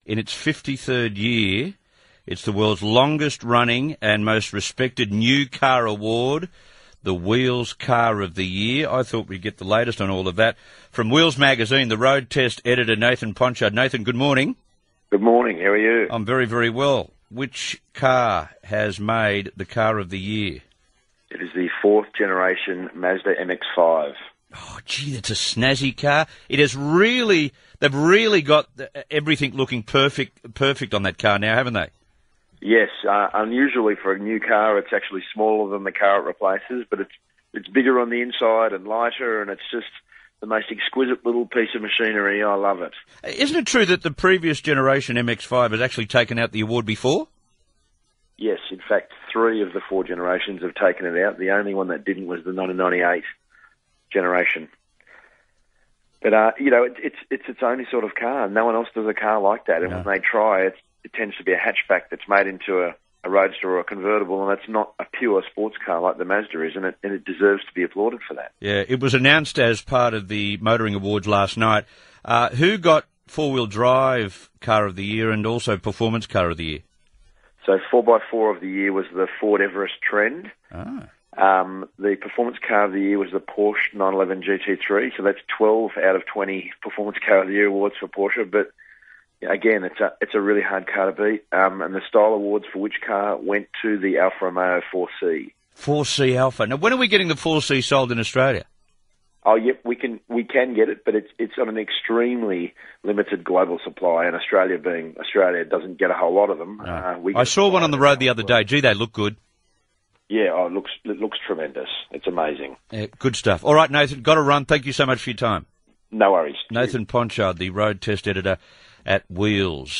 in its 53rd year. It's the world's longest running and most respected new car award, the Wheels Car of the Year. I thought we'd get the latest on all of that. From Wheels Magazine, the road test editor, Nathan Ponchard. Nathan, good morning. Good morning. How are you? I'm very, very well. Which car has made the Car of the Year? It is the fourth generation Mazda MX-5. Oh, gee, that's a snazzy car. They've really got everything looking perfect on that car now, haven't they? Yes, unusually for a new car, it's actually smaller than the car it replaces, but it's bigger on the inside and lighter, and it's just the most exquisite little piece of machinery. I love it. Isn't it true that the previous generation MX-5 has actually taken out the award before? Yes, in fact, 3 of the 4 generations have taken it out. The only one that didn't was the 1998 generation. But, it's its only sort of car. No one else does a car like that. And when they try, it tends to be a hatchback that's made into a roadster or a convertible, and it's not a pure sports car like the Mazda is, and it deserves to be applauded for that. Yeah, it was announced as part of the Motoring Awards last night. Who got four-wheel drive Car of the Year and also Performance Car of the Year? So 4x4 of the year was the Ford Everest Trend. The Performance Car of the Year was the Porsche 911 GT3, so that's 12 out of 20 Performance Car of the Year awards for Porsche, but again, it's a really hard car to beat, and the style awards for which car went to the Alfa Romeo 4C. 4C Alpha. Now, when are we getting the 4C sold in Australia? Oh, yep, we can get it, but it's on an extremely limited global supply, and Australia doesn't get a whole lot of them. I saw one on the road the other day. Gee, they look good. Yeah, it looks tremendous. It's amazing. Yeah, good stuff. All right, Nathan, got to run. Thank you so much for your time. No worries. Nathan Ponchard, the road test editor at Wheels.